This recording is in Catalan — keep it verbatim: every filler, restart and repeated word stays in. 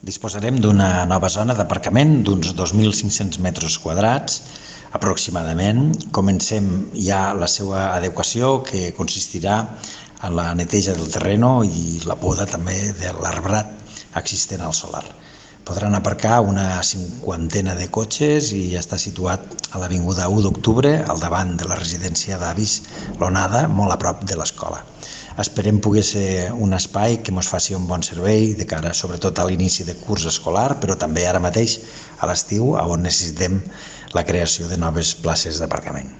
Disposarem d'una nova zona d'aparcament d'uns dos mil cinc-cents metres quadrats aproximadament. Comencem ja la seva adequació, que consistirà en la neteja del terreno i la poda també de l'arbrat existent al solar. Podran aparcar una cinquantena de cotxes i està situat a l'avinguda u d'octubre, al davant de la residència d'avis L'Onada, molt a prop de l'escola. Esperem poder ser un espai que ens faci un bon servei de cara sobretot a l'inici de curs escolar, però també ara mateix a l'estiu, on necessitem la creació de noves places d'aparcament.